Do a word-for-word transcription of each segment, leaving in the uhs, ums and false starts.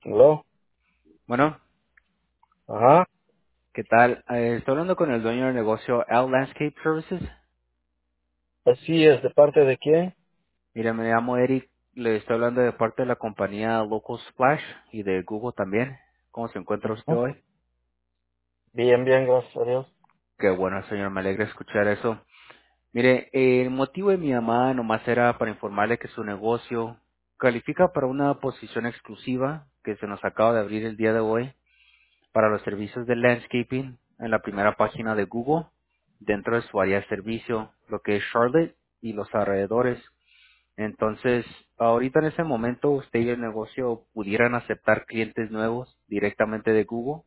¿Aló? Bueno, Ajá. ¿qué tal? Eh, estoy hablando con el dueño del negocio L Landscape Services. Así es, ¿de parte de quién? Mira, me llamo Eric, le estoy hablando de parte de la compañía Local Splash y de Google también. ¿Cómo se encuentra usted Ujú. hoy? Bien, bien, gracias a Dios. Qué bueno, señor, me alegra escuchar eso. Mire, eh, el motivo de mi llamada nomás era para informarle que su negocio califica para una posición exclusiva que se nos acaba de abrir el día de hoy para los servicios de landscaping en la primera página de Google dentro de su área de servicio, lo que es Charlotte y los alrededores. Entonces, ahorita en ese momento usted y el negocio pudieran aceptar clientes nuevos directamente de Google.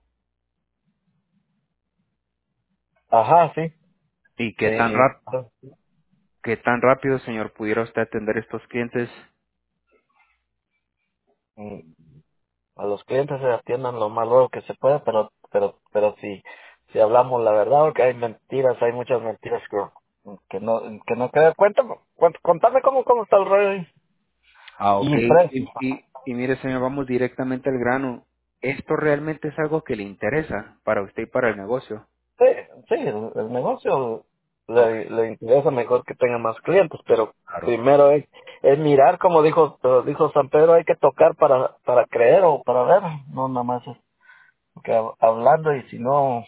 Ajá, sí. ¿Y qué tan, Eh, rap- qué tan rápido, señor, pudiera usted atender estos clientes? mm, a los clientes se atiendan lo más luego que se pueda, pero, pero, pero si, si hablamos la verdad, porque hay mentiras, hay muchas mentiras que, que no, que no creo. Cuéntame, cuént- contame cómo, cómo está el rollo ahí. Ah, ok. Y precio. Y, y, y mire, señor, vamos directamente al grano. ¿Esto realmente es algo que le interesa para usted y para el negocio? Sí, sí, el, el negocio Ok, le, le interesa mejor que tenga más clientes, pero claro. primero es, es mirar, como dijo eh, dijo San Pedro, hay que tocar para para creer o para ver, no nada más es que hab- hablando y si no,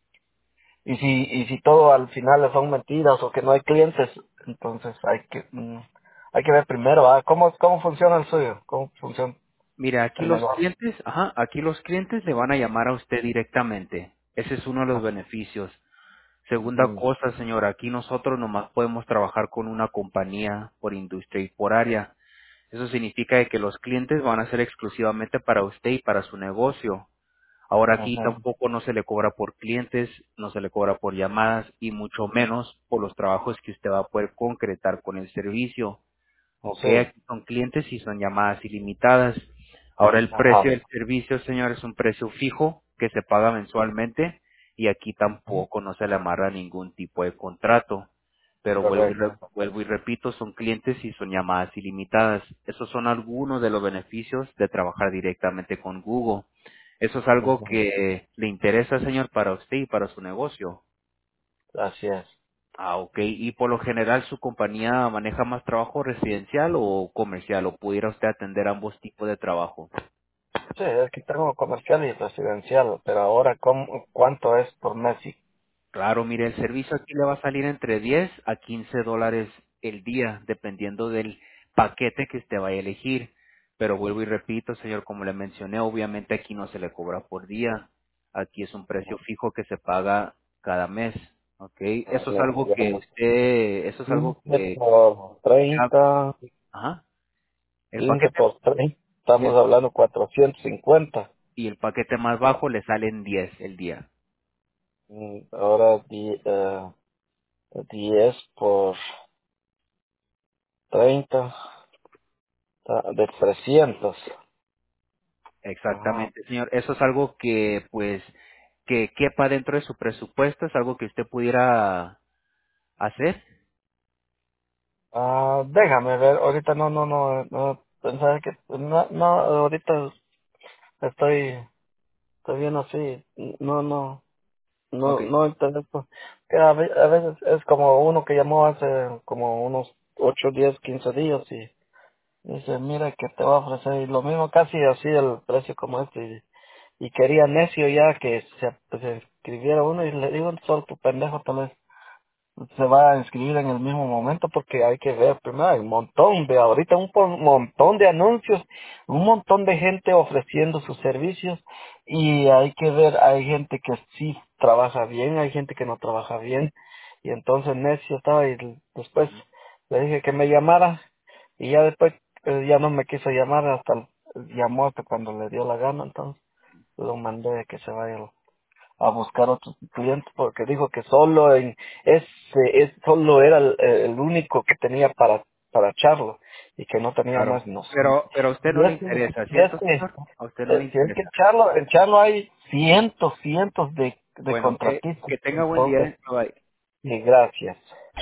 y si y si todo al final son mentiras o que no hay clientes, entonces hay que mm, hay que ver primero, ah, cómo cómo funciona el suyo, cómo funciona Mira, aquí el los negocio. clientes, ajá, aquí los clientes le van a llamar a usted directamente. Ese es uno de los beneficios. Segunda Mm, cosa, señor, aquí nosotros nomás podemos trabajar con una compañía por industria y por área. Eso significa de que los clientes van a ser exclusivamente para usted y para su negocio. Ahora aquí ajá, tampoco no se le cobra por clientes, no se le cobra por llamadas y mucho menos por los trabajos que usted va a poder concretar con el servicio. Ok, sí, aquí son clientes y son llamadas ilimitadas. Ahora el precio ajá, del servicio, señor, es un precio fijo que se paga mensualmente y aquí tampoco no se le amarra ningún tipo de contrato. Pero vuelvo y, re- correcto. vuelvo y repito, son clientes y son llamadas ilimitadas. Esos son algunos de los beneficios de trabajar directamente con Google. Eso es algo Ujú, que le interesa, señor, para usted y para su negocio. así es. Ah, ok. Y por lo general, ¿su compañía maneja más trabajo residencial o comercial? ¿O pudiera usted atender ambos tipos de trabajo? Sí, es que tengo comercial y residencial, pero ahora, ¿cómo, ¿cuánto es por mes? Sí. Claro, mire, el servicio aquí le va a salir entre diez a quince dólares el día, dependiendo del paquete que usted vaya a elegir. Pero vuelvo y repito, señor, como le mencioné, obviamente aquí no se le cobra por día. Aquí es un precio fijo que se paga cada mes. ¿Ok? Ah, Eso es ya, algo ya. que usted, eso es algo quince que, por treinta, ajá, el quince paquete por treinta, y estamos el hablando cuatrocientos cincuenta. y el paquete más bajo le salen diez el día. Mm, Ahora di- eh, diez por treinta, ah, de trescientos. Ajá. Exactamente, señor. Eso es algo que, pues, que quepa dentro de su presupuesto, es algo que usted pudiera hacer. Ah, déjame ver, ahorita no, no, no, no, pensaba que, no, no, ahorita estoy, estoy bien así, no, no. No, Ok, no entiendo. Que a, ve- a veces es como uno que llamó hace como unos ocho diez quince días y dice, mira que te va a ofrecer y lo mismo casi así el precio como este y, y quería necio ya que se, se inscribiera uno y le digo, solo tu pendejo tal vez se va a inscribir en el mismo momento porque hay que ver primero, hay un montón de ahorita un po- montón de anuncios, un montón de gente ofreciendo sus servicios y hay que ver, hay gente que sí trabaja bien, hay gente que no trabaja bien y entonces necio estaba y después le dije que me llamara y ya después eh, ya no me quiso llamar hasta llamó hasta cuando le dio la gana, entonces lo mandé de que se vaya a buscar otros clientes porque dijo que solo en ese es solo era el, el único que tenía para para echarlo y que no tenía claro. más no sé. Pero, pero a usted Y no le este interesa, y ¿cierto, este señor? A usted no le eh, si es que interesa. echarlo en echarlo hay cientos cientos de de Bueno, que, contratistas que tenga buen entonces día. Bye. y gracias.